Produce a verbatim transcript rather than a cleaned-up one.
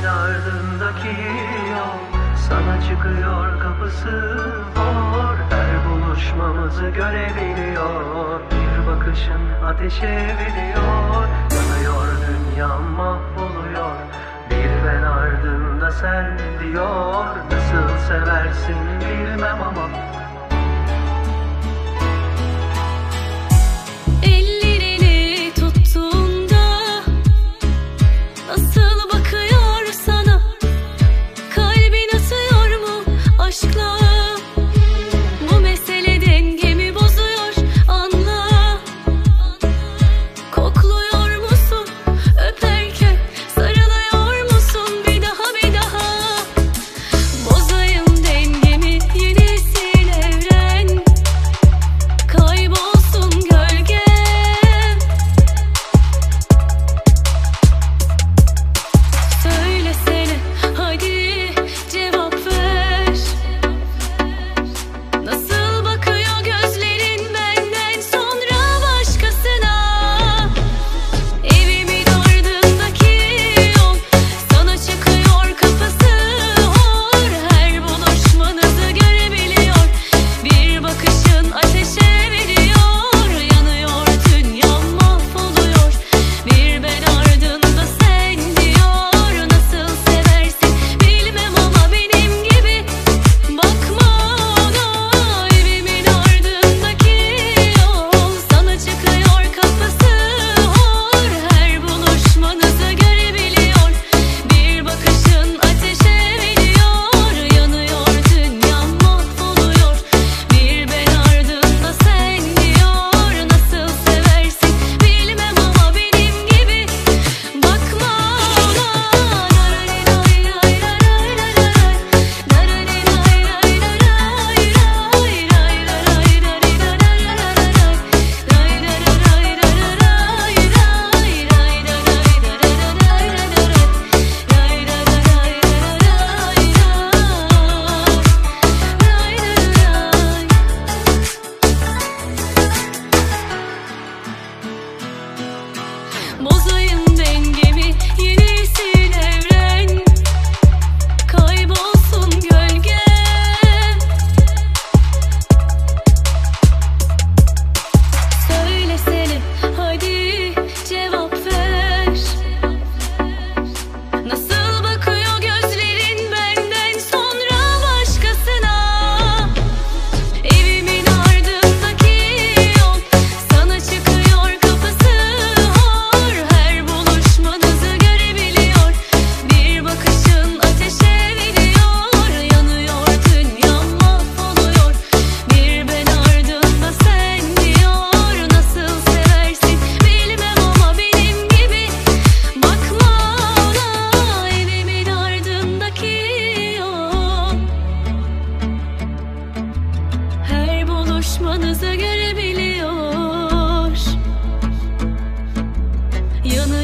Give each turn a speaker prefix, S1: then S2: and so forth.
S1: Evimin ardındaki yol sana çıkıyor kapısı hor. Her buluşmamızı görebiliyor, bir bakışın ateşe veriyor. Yanıyor dünyam, mahvoluyor, bir ben ardında sen diyor. Nasıl seversin bilmem ama
S2: bozayım dengemi, yenisin evren, kaybolsun gölgem. Söylesene hadi cevap ver, nasıl bakıyor gözlerin benden sonra başkasına. Evimin ardındaki yol sana çıkıyor kapısı hor. Her buluşmanızı görebiliyor, bir bakışın ateşe veriyor. Yanıyor dünyam, mahvoluyor, bir ben ardında sen diyor. Nasıl seversin bilmem ama benim gibi bakma ona. Evimin ardındaki yol her buluşmanızı görebiliyor. Yanıyor